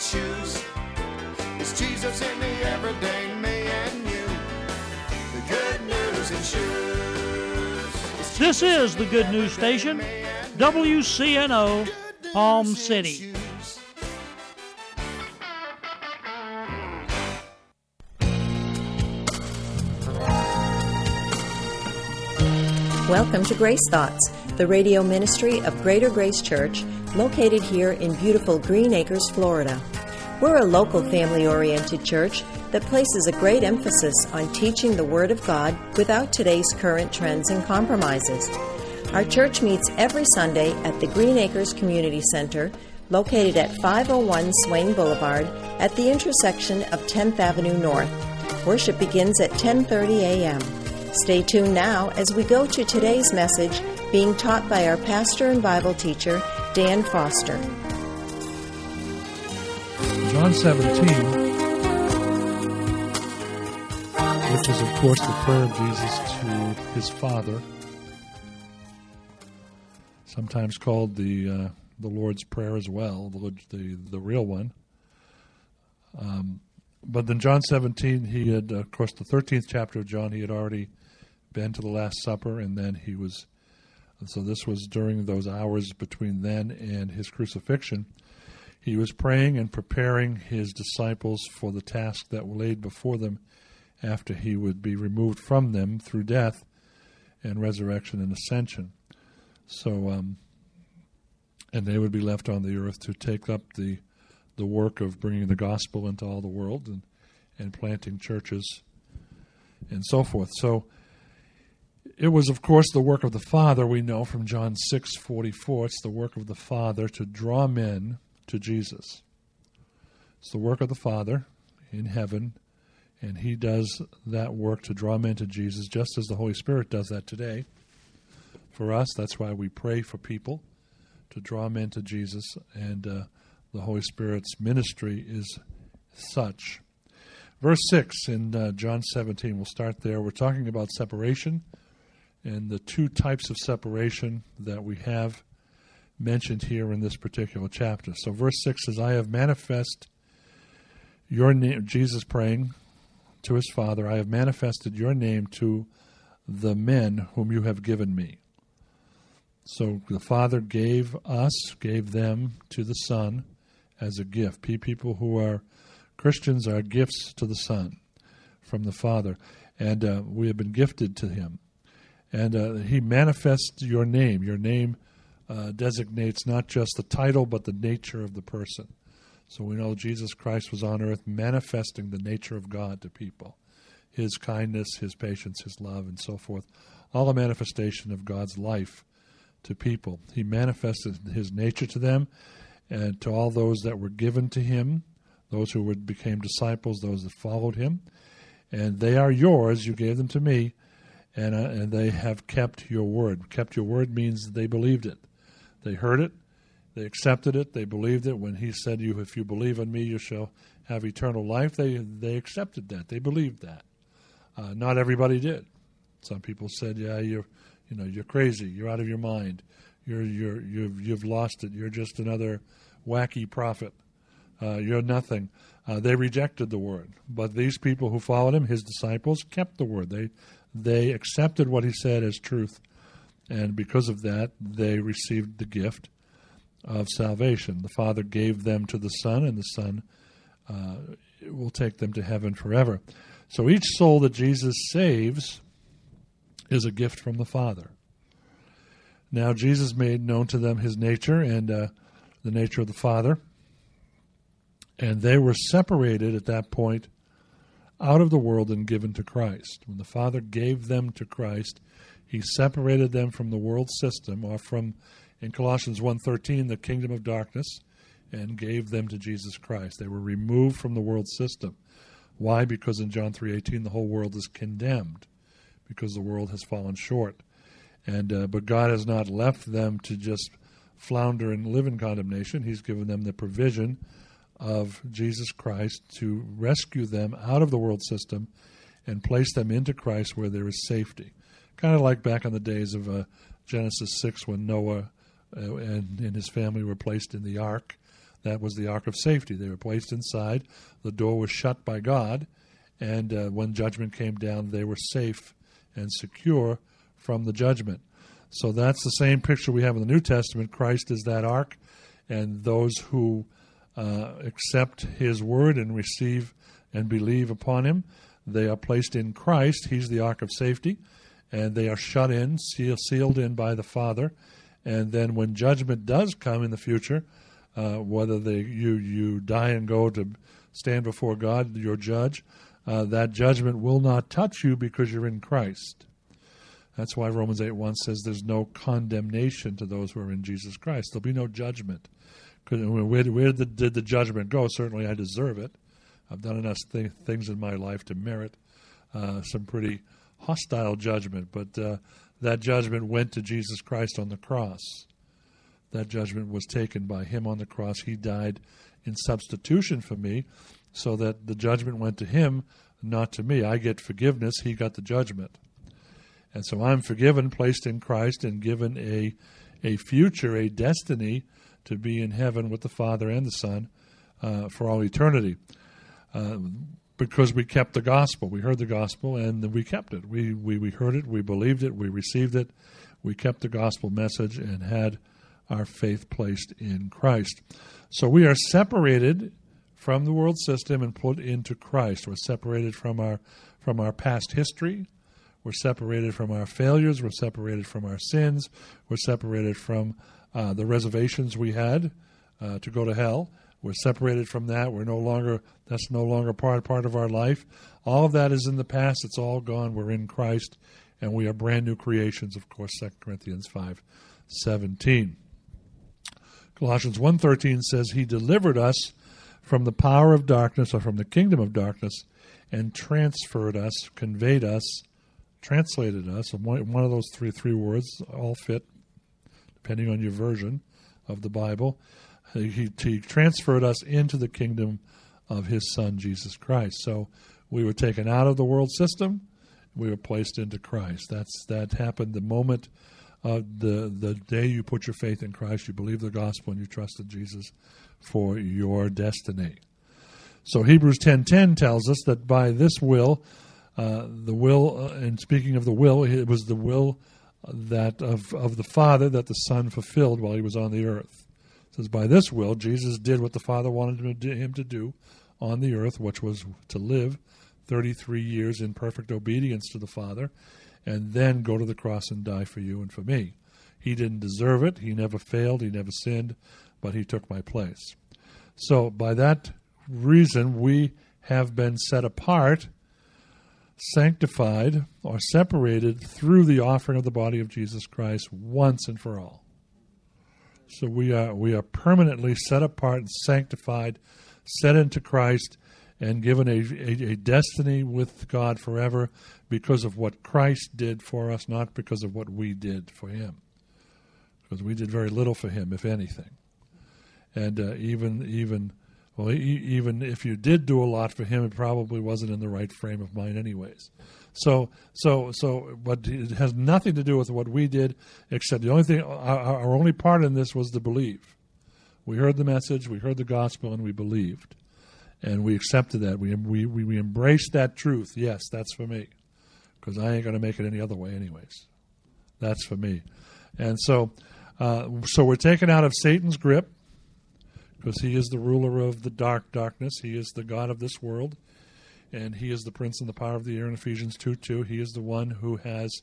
shoes. It's Jesus in the everyday me and you. The Good News in Shoes. This is the Good News Station, WCNO, Palm City. Welcome to Grace Thoughts, the radio ministry of Greater Grace Church, located here in beautiful Green Acres, Florida. We're a local family-oriented church that places a great emphasis on teaching the Word of God without today's current trends and compromises. Our church meets every Sunday at the Green Acres Community Center, located at 501 Swain Boulevard at the intersection of 10th Avenue North. Worship begins at 10:30 a.m. Stay tuned now as we go to today's message being taught by our pastor and Bible teacher, Dan Foster. John 17, which is, of course, the prayer of Jesus to his Father, sometimes called the Lord's Prayer as well, the real one. But in John 17, he had, of course, the 13th chapter of John, he had already been to the Last Supper, and then so this was during those hours between then and his crucifixion. He was praying and preparing his disciples for the task that were laid before them after he would be removed from them through death and resurrection and ascension. So, and they would be left on the earth to take up the work of bringing the gospel into all the world and planting churches and so forth. So it was, of course, the work of the Father. We know from John 6:44, it's the work of the Father to draw men to Jesus. It's the work of the Father in heaven, and he does that work to draw men to Jesus, just as the Holy Spirit does that today. For us, that's why we pray for people, to draw men to Jesus, and the Holy Spirit's ministry is such. Verse 6 in John 17, we'll start there. We're talking about separation and the two types of separation that we have mentioned here in this particular chapter. So verse 6 says, I have manifest your name, Jesus praying to his Father, I have manifested your name to the men whom you have given me. So the Father gave them to the Son as a gift. People who are Christians are gifts to the Son from the Father, and we have been gifted to him. And he manifests your name. Your name designates not just the title, but the nature of the person. So we know Jesus Christ was on earth manifesting the nature of God to people. His kindness, his patience, his love, and so forth. All a manifestation of God's life to people. He manifested his nature to them and to all those that were given to him, those who became disciples, those that followed him. And they are yours. You gave them to me. And they have kept your word. Kept your word means they believed it. They heard it. They accepted it. They believed it. When he said, if you believe in me, you shall have eternal life, they accepted that. They believed that. Not everybody did. Some people said, you're crazy. You're out of your mind. You've lost it. You're just another wacky prophet. You're nothing. They rejected the word. But these people who followed him, his disciples, kept the word. They accepted what he said as truth, and because of that, they received the gift of salvation. The Father gave them to the Son, and the Son will take them to heaven forever. So each soul that Jesus saves is a gift from the Father. Now Jesus made known to them his nature and the nature of the Father, and they were separated at that point out of the world and given to Christ. When the Father gave them to Christ, he separated them from the world system, or from, in Colossians 1:13, the kingdom of darkness, and gave them to Jesus Christ. They were removed from the world system. Why? Because in John 3:18, the whole world is condemned, because the world has fallen short. But God has not left them to just flounder and live in condemnation. He's given them the provision of Jesus Christ to rescue them out of the world system and place them into Christ where there is safety. Kind of like back in the days of Genesis 6 when Noah and his family were placed in the ark. That was the ark of safety. They were placed inside. The door was shut by God, and when judgment came down, they were safe and secure from the judgment. So that's the same picture we have in the New Testament. Christ is that ark, and those who accept his word and receive and believe upon him, they are placed in Christ. He's the ark of safety, and they are shut in, sealed in by the Father. And then when judgment does come in the future, whether you die and go to stand before God, your judge, that judgment will not touch you because you're in Christ. That's why Romans 8:1 says there's no condemnation to those who are in Jesus Christ. There'll be no judgment. Where did the judgment go? Certainly I deserve it. I've done enough things in my life to merit some pretty hostile judgment, but that judgment went to Jesus Christ on the cross. That judgment was taken by him on the cross. He died in substitution for me, so that the judgment went to him, not to me. I get forgiveness. He got the judgment. And so I'm forgiven, placed in Christ, and given a future, a destiny to be in heaven with the Father and the Son for all eternity. Because we kept the gospel. We heard the gospel, and we kept it. We heard it, we believed it, we received it. We kept the gospel message and had our faith placed in Christ. So we are separated from the world system and put into Christ. We're separated from our past history. We're separated from our failures. We're separated from our sins. We're separated from the reservations we had to go to hell. We're separated from that. That's no longer part of our life. All of that is in the past. It's all gone. We're in Christ, and we are brand new creations, of course, 2 Corinthians 5:17. Colossians 1:13 says, He delivered us from the power of darkness, or from the kingdom of darkness, and transferred us, conveyed us, translated us. One of those three words all fit, depending on your version of the Bible. He transferred us into the kingdom of his Son, Jesus Christ. So we were taken out of the world system. We were placed into Christ. That happened the moment the day you put your faith in Christ, you believe the gospel, and you trusted Jesus for your destiny. So Hebrews 10:10 tells us that by this will, and speaking of the will, it was the will that of the Father that the Son fulfilled while he was on the earth. It says, by this will, Jesus did what the Father wanted him to do on the earth, which was to live 33 years in perfect obedience to the Father, and then go to the cross and die for you and for me. He didn't deserve it. He never failed. He never sinned, but he took my place. So by that reason, we have been set apart, sanctified, or separated through the offering of the body of Jesus Christ once and for all. So we are permanently set apart and sanctified, set into Christ, and given a destiny with God forever because of what Christ did for us, not because of what we did for him. Because we did very little for him, if anything. And even if you did do a lot for him, it probably wasn't in the right frame of mind anyways. So, but it has nothing to do with what we did, except the only thing, our only part in this was to believe. We heard the message, we heard the gospel, and we believed. And we accepted that. We embraced that truth. Yes, that's for me. Because I ain't going to make it any other way anyways. That's for me. And so we're taken out of Satan's grip, because he is the ruler of the darkness. He is the god of this world. And he is the prince and the power of the air in Ephesians 2:2. He is the one who has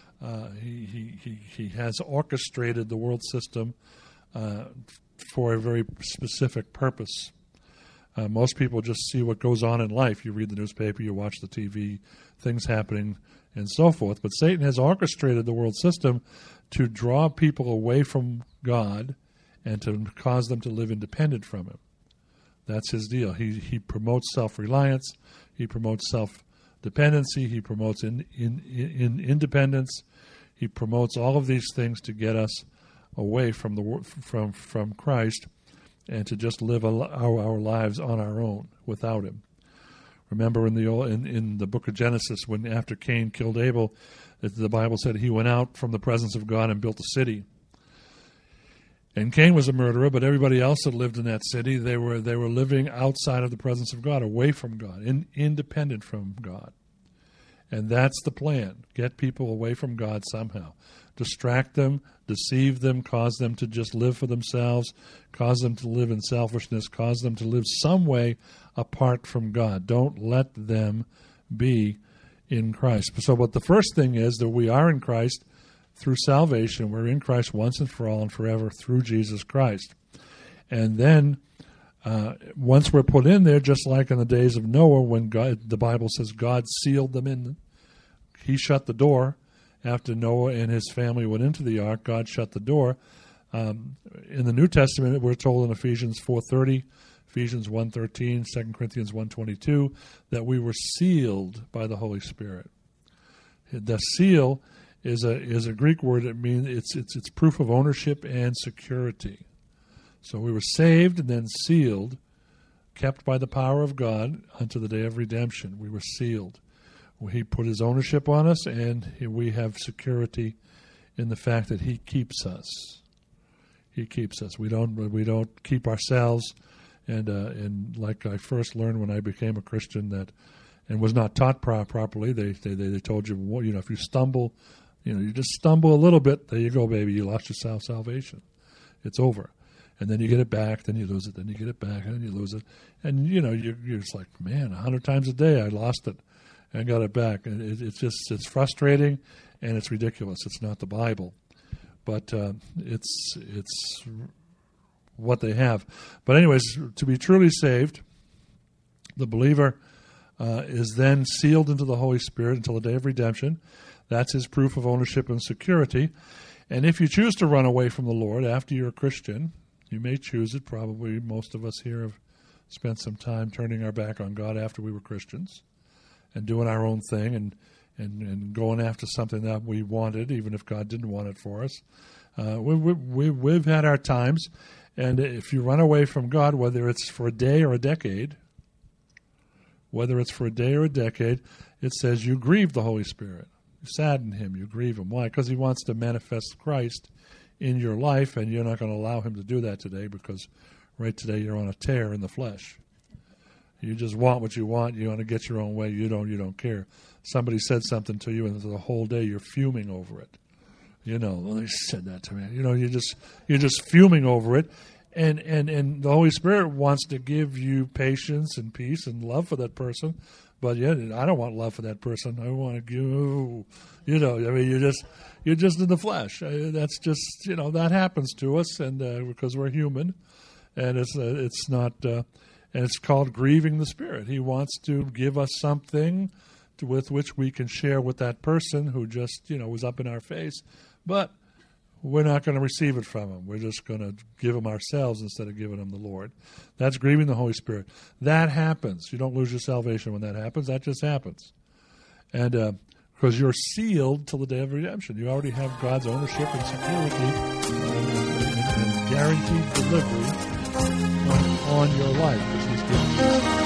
he has orchestrated the world system for a very specific purpose. Most people just see what goes on in life. You read the newspaper, you watch the TV, things happening, and so forth. But Satan has orchestrated the world system to draw people away from God and to cause them to live independent from him. That's his deal. He promotes self-reliance. He promotes self-dependency. He promotes independence. He promotes all of these things to get us away from from Christ, and to just live our lives on our own without him. Remember in the book of Genesis, when after Cain killed Abel, the Bible said he went out from the presence of God and built a city. And Cain was a murderer, but everybody else that lived in that city, they were living outside of the presence of God, away from God, independent from God. And that's the plan. Get people away from God somehow. Distract them, deceive them, cause them to just live for themselves, cause them to live in selfishness, cause them to live some way apart from God. Don't let them be in Christ. So what the first thing is that we are in Christ through salvation. We're in Christ once and for all and forever through Jesus Christ. And then once we're put in there, just like in the days of Noah, when God, the Bible says God sealed them in, he shut the door. After Noah and his family went into the ark, God shut the door. In the New Testament, we're told in Ephesians 4:30, Ephesians 1:13, 2 Corinthians 1:22, that we were sealed by the Holy Spirit. The seal is a Greek word. It means it's proof of ownership and security. So we were saved and then sealed, kept by the power of God unto the day of redemption. We were sealed. He put his ownership on us, and we have security in the fact that he keeps us. He keeps us. We don't keep ourselves. And like I first learned when I became a Christian, that and was not taught properly. They told you, well, if you stumble, you just stumble a little bit. There you go, baby. You lost your salvation. It's over. And then you get it back, then you lose it, then you get it back, and then you lose it. And you're just like, man, 100 times a day I lost it and got it back. And it's frustrating, and it's ridiculous. It's not the Bible, but it's what they have. But anyways, to be truly saved, the believer is then sealed into the Holy Spirit until the day of redemption. That's his proof of ownership and security. And if you choose to run away from the Lord after you're a Christian, you may choose it. Probably most of us here have spent some time turning our back on God after we were Christians and doing our own thing and going after something that we wanted, even if God didn't want it for us. We've had our times, and if you run away from God, whether it's for a day or a decade, it says you grieve the Holy Spirit. You sadden him, you grieve him. Why? Because he wants to manifest Christ in your life, and you're not going to allow him to do that today because right today you're on a tear in the flesh. You just want what you want. You want to get your own way. You don't care. Somebody said something to you, and the whole day you're fuming over it. Well, they said that to me. You're just fuming over it, and the Holy Spirit wants to give you patience and peace and love for that person. But yeah, I don't want love for that person. I want to give, you're just in the flesh. That's just, that happens to us, and because we're human, and it's not, and it's called grieving the Spirit. He wants to give us something with which we can share with that person who just, was up in our face, but we're not going to receive it from him. We're just going to give him ourselves instead of giving him the Lord. That's grieving the Holy Spirit. That happens. You don't lose your salvation when that happens. That just happens. And because you're sealed till the day of redemption. You already have God's ownership and security and guaranteed delivery on your life. Because he's given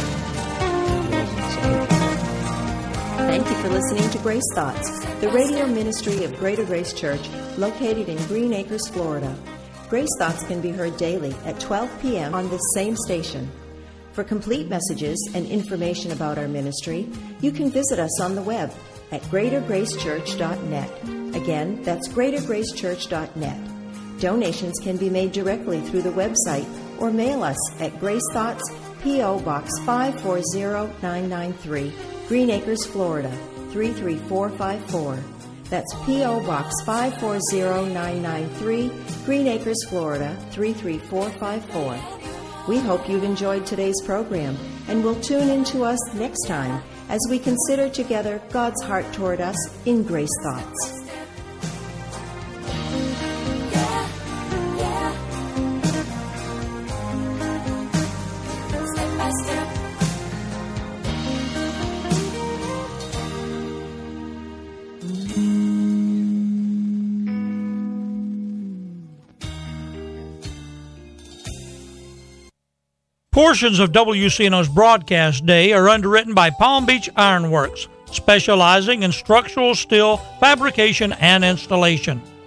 Thank you for listening to Grace Thoughts, the radio ministry of Greater Grace Church, located in Green Acres, Florida. Grace Thoughts can be heard daily at 12 p.m. on this same station. For complete messages and information about our ministry, you can visit us on the web at greatergracechurch.net. Again, that's greatergracechurch.net. Donations can be made directly through the website or mail us at Grace Thoughts, P.O. Box 540993, Green Acres, Florida, 33454. That's P.O. Box 540993, Green Acres, Florida, 33454. We hope you've enjoyed today's program and will tune in to us next time as we consider together God's heart toward us in Grace Thoughts. Portions of WCNO's broadcast day are underwritten by Palm Beach Ironworks, specializing in structural steel fabrication and installation.